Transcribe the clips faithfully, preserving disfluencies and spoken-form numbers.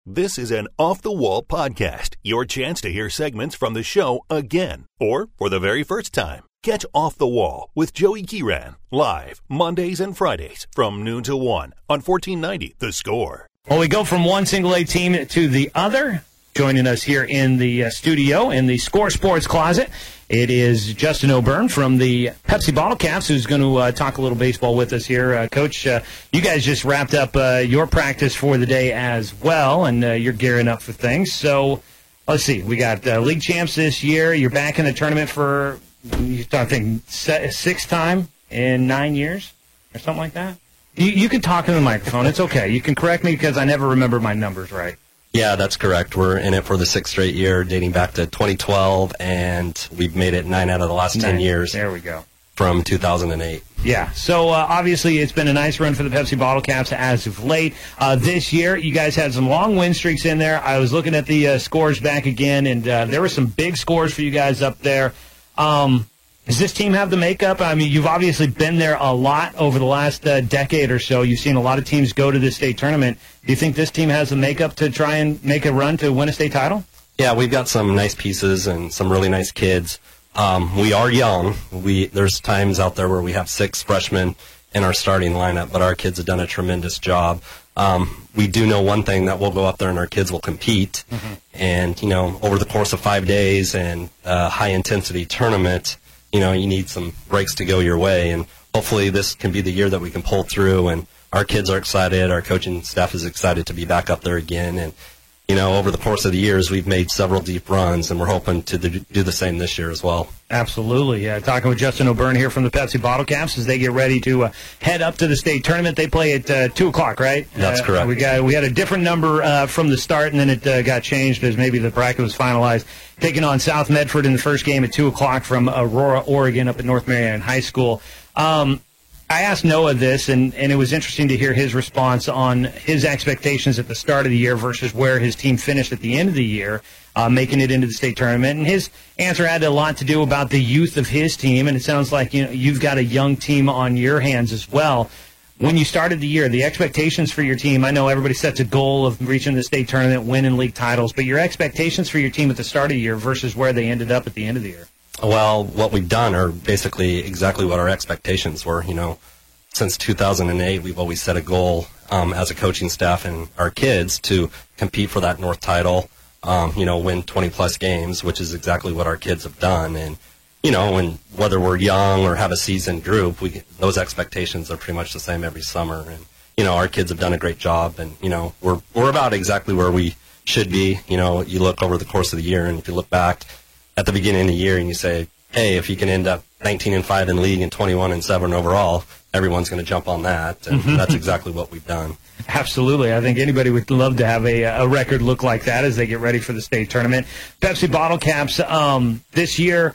This is an off-the-wall podcast, your chance to hear segments from the show again, or for the very first time. Catch Off the Wall with Joey Kiran, live Mondays and Fridays from noon to one on fourteen ninety The Score. Well, we go from one single A team to the other. Joining us here in the uh, studio in the Score Sports Closet, it is Justin O'Byrne from the Pepsi Bottle Caps, who's going to uh, talk a little baseball with us here. Uh, Coach, uh, you guys just wrapped up uh, your practice for the day as well, and uh, you're gearing up for things. So let's see, we got uh, league champs this year. You're back in the tournament for, I think, sixth time in nine years or something like that. You, you can talk in the microphone. It's okay. You can correct me because I never remember my numbers right. Yeah, that's correct. We're in it for the sixth straight year, dating back to twenty twelve, and we've made it nine out of the last nine. ten years. There we go. From two thousand eight. Yeah, so uh, obviously it's been a nice run for the Pepsi Bottle Caps as of late. Uh, this year, you guys had some long win streaks in there. I was looking at the uh, scores back again, and uh, there were some big scores for you guys up there. Um, does this team have the makeup? I mean, you've obviously been there a lot over the last uh, decade or so. You've seen a lot of teams go to the state tournament. Do you think this team has the makeup to try and make a run to win a state title? Yeah, we've got some nice pieces and some really nice kids. Um, we are young. We There's times out there where we have six freshmen in our starting lineup, but our kids have done a tremendous job. Um, we do know one thing, that we'll go up there and our kids will compete. Mm-hmm. And, you know, over the course of five days and a high-intensity tournament, you know, you need some breaks to go your way. And hopefully this can be the year that we can pull through. And our kids are excited. Our coaching staff is excited to be back up there again. And, you know, over the course of the years, we've made several deep runs, and we're hoping to do the same this year as well. Absolutely. Yeah, talking with Justin O'Byrne here from the Pepsi Bottle Caps as they get ready to uh, head up to the state tournament. They play at uh, two o'clock, right? That's uh, correct. We got we had a different number uh, from the start, and then it uh, got changed as maybe the bracket was finalized. Taking on South Medford in the first game at two o'clock from Aurora, Oregon, up at North Marion High School. Um, I asked Noah this, and, and it was interesting to hear his response on his expectations at the start of the year versus where his team finished at the end of the year, uh, making it into the state tournament. And his answer had a lot to do about the youth of his team, and it sounds like you know you've got a young team on your hands as well. When you started the year, the expectations for your team, I know everybody sets a goal of reaching the state tournament, winning league titles, but your expectations for your team at the start of the year versus where they ended up at the end of the year. Well, what we've done are basically exactly what our expectations were. You know, since two thousand eight, we've always set a goal um, as a coaching staff and our kids to compete for that North title, um, you know, win twenty-plus games, which is exactly what our kids have done. And, you know, and whether we're young or have a seasoned group, we those expectations are pretty much the same every summer. And, you know, our kids have done a great job, and, you know, we're we're about exactly where we should be. You know, you look over the course of the year, and if you look back at the beginning of the year and you say, hey, if you can end up nineteen and five in league and twenty-one and seven overall, everyone's going to jump on that, and that's exactly what we've done. Absolutely. I think anybody would love to have a, a record look like that as they get ready for the state tournament. Pepsi Bottle Caps, um, this year,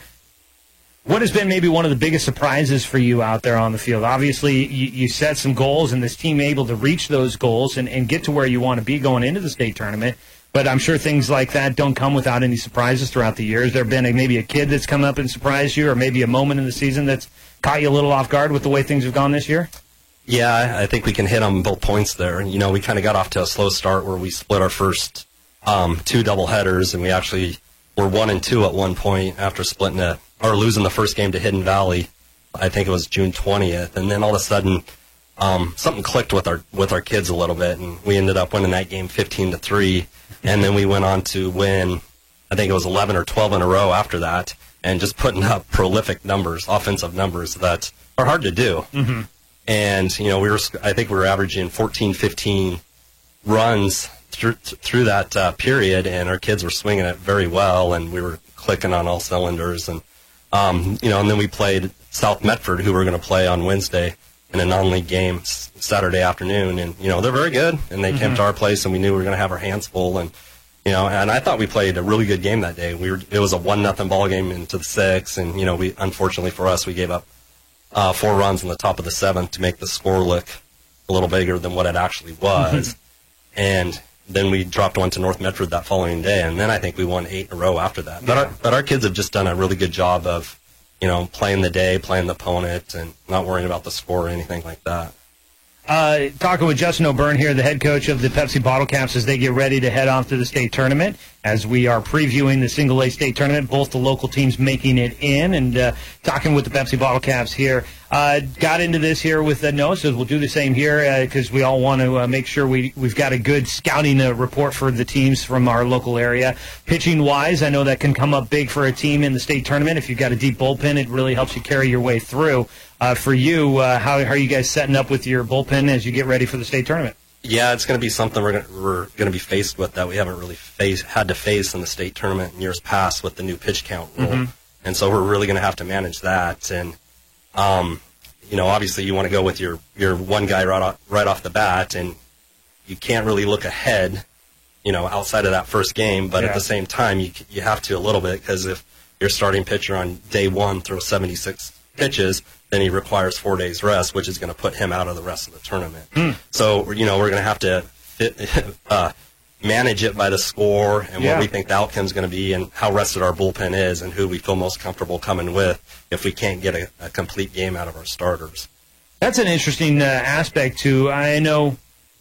what has been maybe one of the biggest surprises for you out there on the field? Obviously, you, you set some goals, and this team able to reach those goals and, and get to where you want to be going into the state tournament. But I'm sure things like that don't come without any surprises throughout the year. Has there been a, maybe a kid that's come up and surprised you, or maybe a moment in the season that's caught you a little off guard with the way things have gone this year? Yeah, I think we can hit on both points there. You know, we kind of got off to a slow start where we split our first um, two doubleheaders, and we actually were one and two at one point after splitting it, or losing the first game to Hidden Valley. I think it was June twentieth, and then all of a sudden um, something clicked with our with our kids a little bit, and we ended up winning that game fifteen to three. And then we went on to win, I think it was eleven or twelve in a row after that, and just putting up prolific numbers, offensive numbers that are hard to do. Mm-hmm. And, you know, we were, I think we were averaging fourteen, fifteen runs through, through that uh, period, and our kids were swinging it very well, and we were clicking on all cylinders. And, um, you know, and then we played South Medford, who were going to play on Wednesday in a non-league game Saturday afternoon, and you know they're very good, and they mm-hmm. came to our place, and we knew we were going to have our hands full, and you know, and I thought we played a really good game that day. We were it was a one nothing ball game into the sixth, and you know we unfortunately for us we gave up uh, four runs in the top of the seventh to make the score look a little bigger than what it actually was, and then we dropped one to North Medford that following day, and then I think we won eight in a row after that. But our, but our kids have just done a really good job of, you know, playing the day, playing the opponent, and not worrying about the score or anything like that. Uh, talking with Justin O'Byrne here, the head coach of the Pepsi Bottle Caps, as they get ready to head off to the state tournament. As we are previewing the single A state tournament, both the local teams making it in, and uh, talking with the Pepsi Bottle Caps here. Uh, got into this here with uh, Noah, so we'll do the same here because uh, we all want to uh, make sure we, we've got a good scouting uh, report for the teams from our local area. Pitching-wise, I know that can come up big for a team in the state tournament. If you've got a deep bullpen, it really helps you carry your way through. Uh, for you, uh, how, how are you guys setting up with your bullpen as you get ready for the state tournament? Yeah, it's going to be something we're going we're going to be faced with that we haven't really face, had to face in the state tournament in years past with the new pitch count rule. Mm-hmm. And so we're really going to have to manage that. And, um, you know, obviously you want to go with your, your one guy right off, right off the bat, and you can't really look ahead, you know, outside of that first game. But yeah. At the same time, you you have to a little bit, because if your starting pitcher on day one throws seventy-six pitches, then he requires four days rest, which is going to put him out of the rest of the tournament. Mm. So, you know, we're going to have to fit, uh, manage it by the score and yeah. what we think the outcome is going to be and how rested our bullpen is and who we feel most comfortable coming with if we can't get a, a complete game out of our starters. That's an interesting uh, aspect, too. I know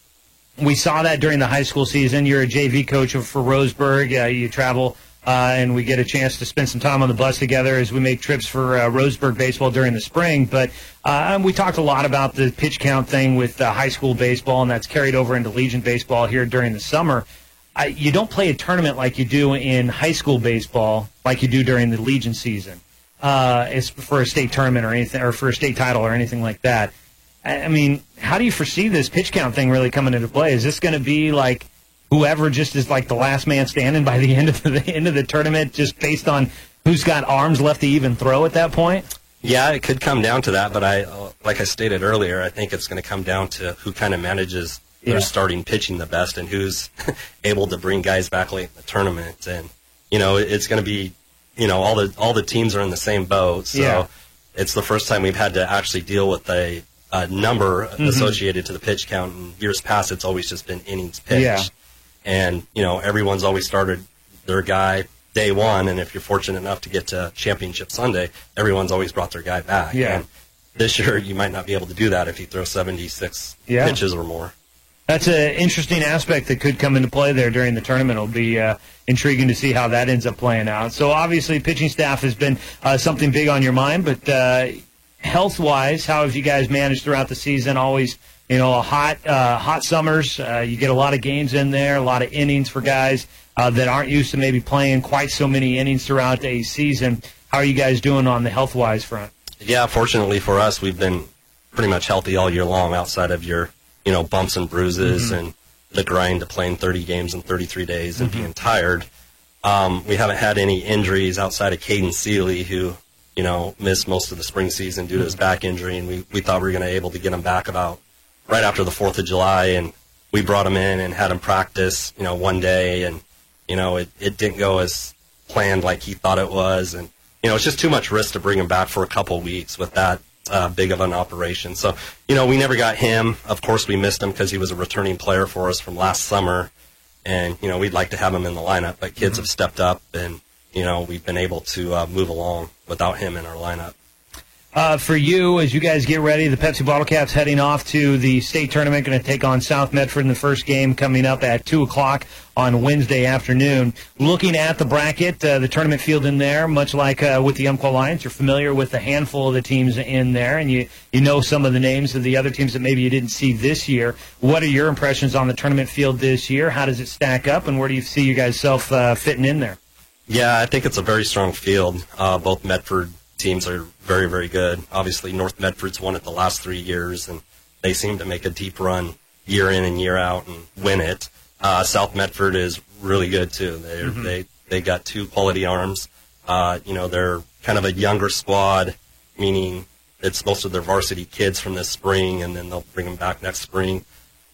we saw that during the high school season. You're a J V coach for Roseburg. Uh, you travel Uh, and we get a chance to spend some time on the bus together as we make trips for uh, Roseburg baseball during the spring. But uh, we talked a lot about the pitch count thing with uh, high school baseball, and that's carried over into Legion baseball here during the summer. I, you don't play a tournament like you do in high school baseball, like you do during the Legion season. Uh, it's for a state tournament or anything, or for a state title or anything like that. I, I mean, how do you foresee this pitch count thing really coming into play? Is this going to be like whoever just is like the last man standing by the end of the, the end of the tournament, just based on who's got arms left to even throw at that point? Yeah, it could come down to that, but I, like I stated earlier, I think it's going to come down to who kind of manages their yeah. starting pitching the best and who's able to bring guys back late in the tournament. And you know, it's going to be, you know, all the all the teams are in the same boat, so yeah. it's the first time we've had to actually deal with a, a number mm-hmm. associated to the pitch count. In years past, it's always just been innings pitched. Yeah. And, you know, everyone's always started their guy day one, and if you're fortunate enough to get to Championship Sunday, everyone's always brought their guy back. Yeah. And this year, you might not be able to do that if you throw seventy-six yeah. pitches or more. That's an interesting aspect that could come into play there during the tournament. It'll be uh, intriguing to see how that ends up playing out. So, obviously, pitching staff has been uh, something big on your mind, but uh, health-wise, how have you guys managed throughout the season? Always, you know, hot uh, hot summers. Uh, you get a lot of games in there, a lot of innings for guys uh, that aren't used to maybe playing quite so many innings throughout a season. How are you guys doing on the health-wise front? Yeah, fortunately for us, we've been pretty much healthy all year long outside of your, you know, bumps and bruises mm-hmm. and the grind to playing thirty games in thirty-three days and mm-hmm. being tired. Um, we haven't had any injuries outside of Caden Seeley, who, you know, missed most of the spring season due to his back injury, and we, we thought we were going to be able to get him back about right after the fourth of July, and we brought him in and had him practice, you know, one day, and, you know, it, it didn't go as planned like he thought it was, and, you know, it's just too much risk to bring him back for a couple weeks with that uh, big of an operation. So, you know, we never got him. Of course, we missed him because he was a returning player for us from last summer, and, you know, we'd like to have him in the lineup, but kids mm-hmm. have stepped up, and, you know, we've been able to uh, move along without him in our lineup. Uh, for you, as you guys get ready, the Pepsi Bottle Caps heading off to the state tournament, going to take on South Medford in the first game coming up at two o'clock on Wednesday afternoon. Looking at the bracket, uh, the tournament field in there, much like uh, with the Umpqua Lions, you're familiar with a handful of the teams in there, and you, you know some of the names of the other teams that maybe you didn't see this year. What are your impressions on the tournament field this year? How does it stack up, and where do you see you guys self uh, fitting in there? Yeah, I think it's a very strong field. Uh, both Medford teams are very, very good. Obviously, North Medford's won it the last three years, and they seem to make a deep run year in and year out and win it. Uh, South Medford is really good, too. They mm-hmm. they they got two quality arms. Uh, you know, they're kind of a younger squad, meaning it's most of their varsity kids from this spring, and then they'll bring them back next spring.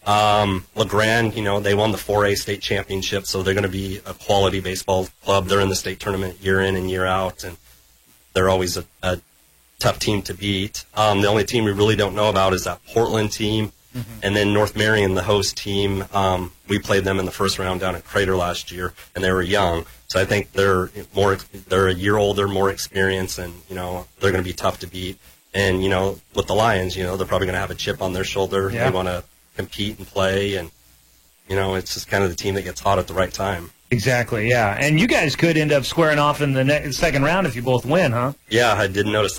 Um, LeGrand, you know, they won the four A state championship, so they're going to be a quality baseball club. They're in the state tournament year in and year out, and they're always a, a tough team to beat. Um, the only team we really don't know about is that Portland team. Mm-hmm. And then North Marion, the host team, um, we played them in the first round down at Crater last year, and they were young. So I think they're more, they're a year older, more experienced, and, you know, they're going to be tough to beat. And, you know, with the Lions, you know, they're probably going to have a chip on their shoulder. Yeah. They want to compete and play. And, you know, it's just kind of the team that gets hot at the right time. Exactly, yeah. And you guys could end up squaring off in the ne- second round if you both win, huh? Yeah, I didn't notice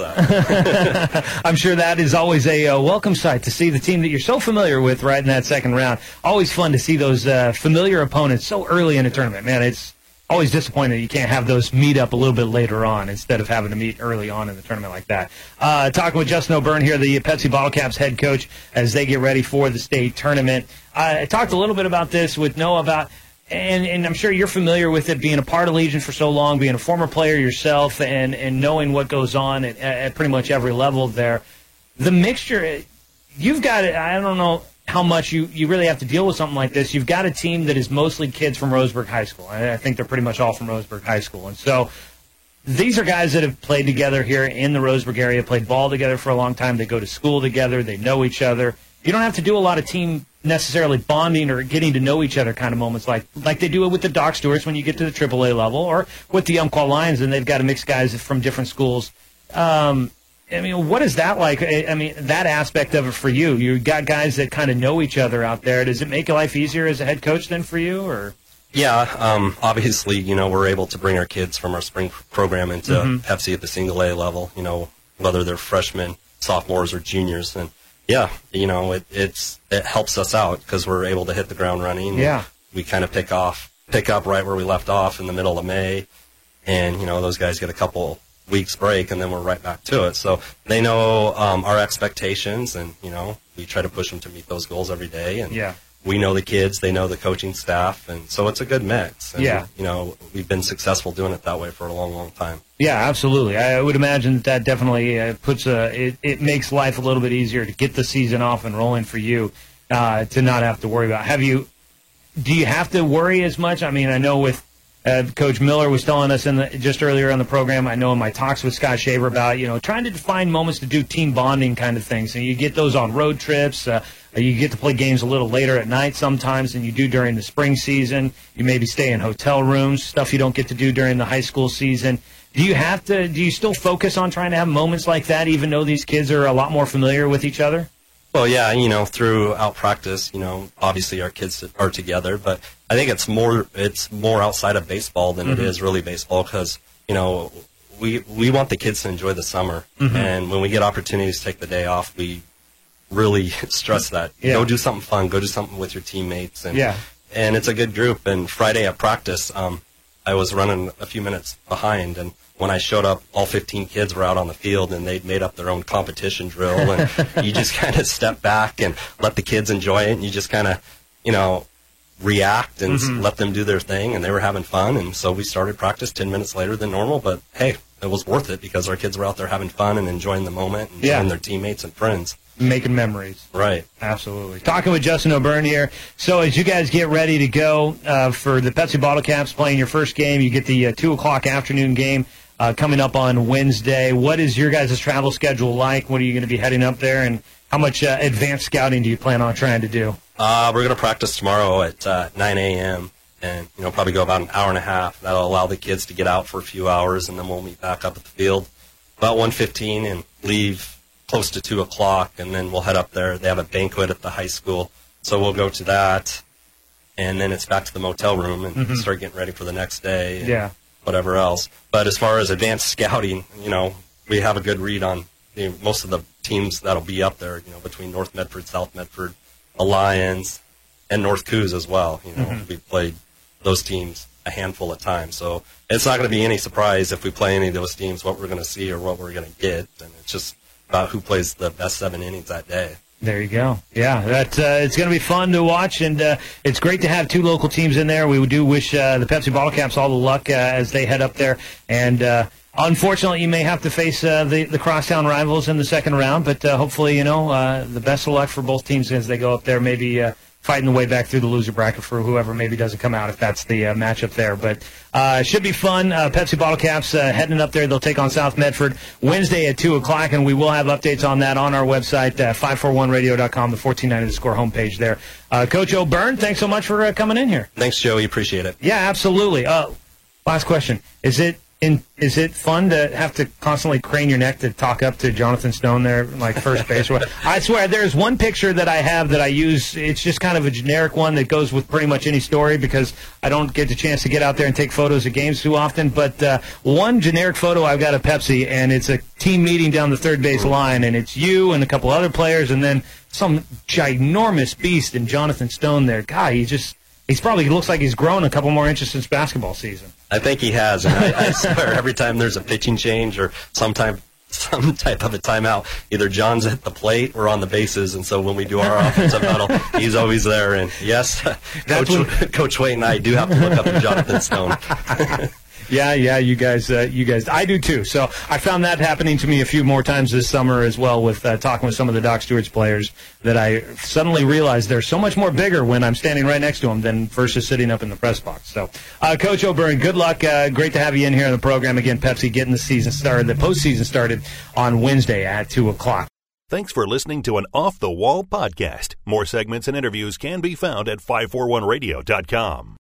that. I'm sure that is always a uh, welcome sight to see the team that you're so familiar with right in that second round. Always fun to see those uh, familiar opponents so early in a tournament. Man, it's always disappointing that you can't have those meet up a little bit later on instead of having to meet early on in the tournament like that. Uh, talking with Justin O'Byrne here, the Pepsi Bottle Caps head coach, as they get ready for the state tournament. Uh, I talked a little bit about this with Noah about And, and I'm sure you're familiar with it, being a part of Legion for so long, being a former player yourself, and, and knowing what goes on at, at pretty much every level there. The mixture, you've got it. I don't know how much you, you really have to deal with something like this. You've got a team that is mostly kids from Roseburg High School. I, I think they're pretty much all from Roseburg High School. And so these are guys that have played together here in the Roseburg area, played ball together for a long time. They go to school together. They know each other. You don't have to do a lot of team necessarily bonding or getting to know each other kind of moments like like they do it with the Doc Stewarts when you get to the triple A level, or with the Umpqua Lions, and they've got to mix guys from different schools. Um, I mean, what is that like? I mean, that aspect of it for you. You got guys that kind of know each other out there. Does it make life easier as a head coach then for you, or? Yeah, um, obviously, you know, we're able to bring our kids from our spring program into mm-hmm. Pepsi at the single A level, you know, whether they're freshmen, sophomores, or juniors. And, yeah, you know, it it's it helps us out because we're able to hit the ground running. Yeah. We kind of pick off, pick up right where we left off in the middle of May. And, you know, those guys get a couple weeks break, and then we're right back to it. So they know um, our expectations, and, you know, we try to push them to meet those goals every day. And yeah. we know the kids, they know the coaching staff, and so it's a good mix. And, yeah. you know, we've been successful doing it that way for a long, long time. Yeah, absolutely. I would imagine that, that definitely uh, puts a it, it makes life a little bit easier to get the season off and rolling for you, uh, to not have to worry about. Have you? Do you have to worry as much? I mean, I know with uh, Coach Miller was telling us in the, just earlier in the program. I know in my talks with Scott Shaver about you know trying to find moments to do team bonding kind of things, and you get those on road trips. Uh, You get to play games a little later at night sometimes than you do during the spring season. You maybe stay in hotel rooms, stuff you don't get to do during the high school season. Do you have to? Do you still focus on trying to have moments like that, even though these kids are a lot more familiar with each other? Well, yeah, you know, throughout practice, you know, obviously our kids are together, but I think it's more it's more outside of baseball than mm-hmm. it is really baseball because, you know, we we want the kids to enjoy the summer, mm-hmm. and when we get opportunities to take the day off, we really stress that. Yeah. Go do something fun. Go do something with your teammates. And, yeah. and it's a good group. And Friday at practice, um, I was running a few minutes behind, and when I showed up, all fifteen kids were out on the field, and they'd made up their own competition drill. And you just kind of step back and let the kids enjoy it, and you just kind of, you know, react and mm-hmm. let them do their thing, and they were having fun. And so we started practice ten minutes later than normal, but hey, it was worth it because our kids were out there having fun and enjoying the moment and yeah. enjoying their teammates and friends. Making memories. Right. Absolutely. Talking with Justin O'Byrne here. So as you guys get ready to go uh, for the Pepsi Bottle Caps playing your first game, you get the uh, two o'clock afternoon game uh, coming up on Wednesday. What is your guys' travel schedule like? What are you going to be heading up there? And how much uh, advanced scouting do you plan on trying to do? Uh, we're going to practice tomorrow at uh, nine a.m. and, you know, probably go about an hour and a half. That'll allow the kids to get out for a few hours, and then we'll meet back up at the field about one fifteen and leave close to two o'clock, and then we'll head up there. They have a banquet at the high school, so we'll go to that, and then it's back to the motel room and mm-hmm. start getting ready for the next day and yeah. whatever else. But as far as advanced scouting, you know, we have a good read on you know, most of the teams that'll be up there, you know, between North Medford, South Medford, the Lions, and North Coos as well. You know, mm-hmm. we've played those teams a handful of times, so it's not going to be any surprise if we play any of those teams what we're going to see or what we're going to get, and it's just about who plays the best seven innings that day. There you go. Yeah, that uh, it's going to be fun to watch, and uh, it's great to have two local teams in there. We do wish uh, the Pepsi Bottle Caps all the luck uh, as they head up there. And uh, unfortunately, you may have to face uh, the the crosstown rivals in the second round, but uh, hopefully, you know, uh, the best of luck for both teams as they go up there. Maybe uh, fighting the way back through the loser bracket for whoever maybe doesn't come out if that's the uh, matchup there. But uh, it should be fun. Uh, Pepsi Bottle Caps uh, heading up there. They'll take on South Medford Wednesday at two o'clock, and we will have updates on that on our website, uh, five forty-one radio dot com, the fourteen ninety The Score homepage there. Uh, Coach O'Byrne, thanks so much for uh, coming in here. Thanks, Joey. Appreciate it. Yeah, absolutely. Uh, last question. Is it in, is it fun to have to constantly crane your neck to talk up to Jonathan Stone there, like first base? I swear, there's one picture that I have that I use. It's just kind of a generic one that goes with pretty much any story because I don't get the chance to get out there and take photos of games too often. But uh, one generic photo I've got of Pepsi, and it's a team meeting down the third base line, and it's you and a couple other players, and then some ginormous beast in Jonathan Stone there. God, he just... He's probably, he looks like he's grown a couple more inches since basketball season. I think he has. And I, I swear, every time there's a pitching change or some type, some type of a timeout, either John's at the plate or on the bases. And so when we do our offensive huddle, he's always there. And yes, Coach, when... Coach Waite and I do have to look up to Jonathan Stone. Yeah, yeah, you guys, uh, you guys, I do too. So I found that happening to me a few more times this summer as well with uh, talking with some of the Doc Stewart's players that I suddenly realized they're so much more bigger when I'm standing right next to them than versus sitting up in the press box. So, uh, Coach O'Byrne, good luck. Uh, great to have you in here on the program again. Pepsi getting the season started, the postseason started on Wednesday at two o'clock. Thanks for listening to an Off the Wall podcast. More segments and interviews can be found at five forty-one radio dot com.